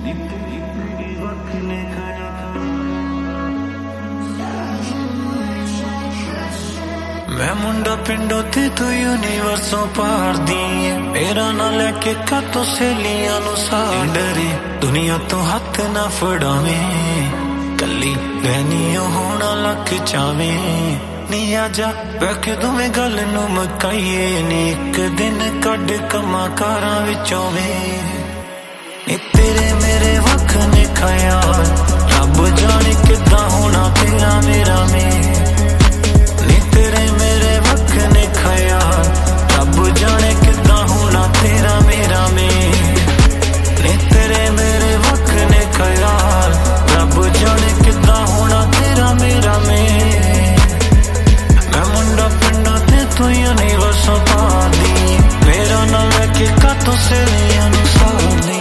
मैं मुंडा पिंडो ते तू यूनिवर्सों पार दी मेरा ना लेके कातों सहेलियां नु सार डरे दुनिया तो हाथ ना फड़ावे कली रहनियो होना लक चावे नी आजा बैठ दोवें गल नू मकाइए नी एक दिन कड कमा कारां विचों वे नी तेरे मेरे वख ने ख्याल रब जाने किदां होना तेरा मेरा में नी तेरे मेरे वख ने ख्याल रब जाने किदां होना तेरा मेरा में नी तेरे मेरे वख ने ख्याल रब जाने किदां होना तेरा मेरा में मैं मुंडा पिंडा ते तू यूनिवर्सों पार दी मेरा ना लेके कातों सहेलियां नु सार दी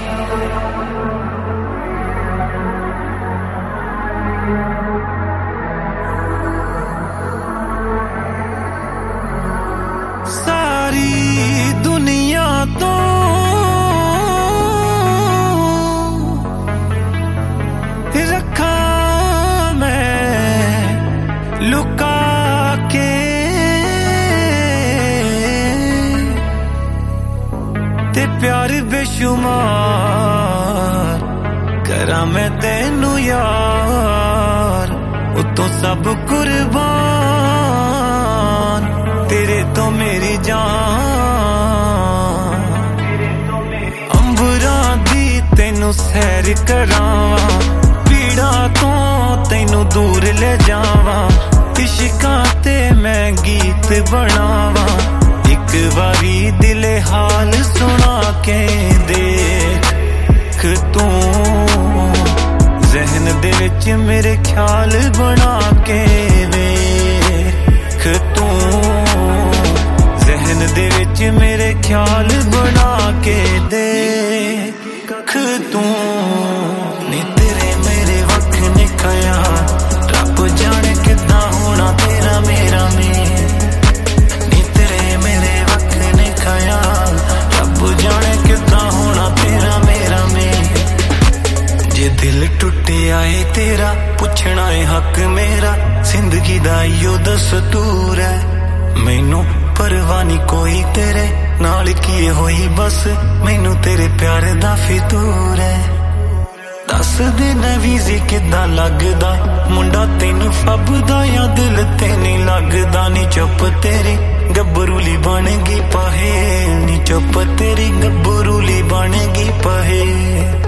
सारी दुनिया तो रखा मैं लुका के ते प्यार बेशुमार करा मैं तेनू यार उतों सब कुर्बान तेरे तो मेरी जान अंबरा दी तेनू सैर करावा पीड़ा तो तेनू दूर ले जावा इश्कां ते मैं गीत बनावा एक बारी दिले हाल सुना के देख तू जहन दे विच मेरे ख्याल बना के देख तू जहन दे विच मेरे ख्याल बना के देख तू नी तेरे मेरे वख ने ख्याल रब जाने किदां होना तेरा मेरा में नी तेरे मेरे वख ने ख्याल रब जाने किदां होना तेरा मेरा में जे दिल टुटिया है तेरा पुछना है हक मेरा जिंदगी दा इयो दस्तूर है मैनू परवाह नहीं कोई तेरे नाल की होई बस मैनू तेरे प्यार दा फितूर है दस दिन वीज़ी किदां लगदा मुंडा तेनू फबदा या दिल ते नहीं लगदा नी चुप तेरी गब्बरूली बनेगी पहे नी चुप तेरी गब्बरूली बनेगी पहे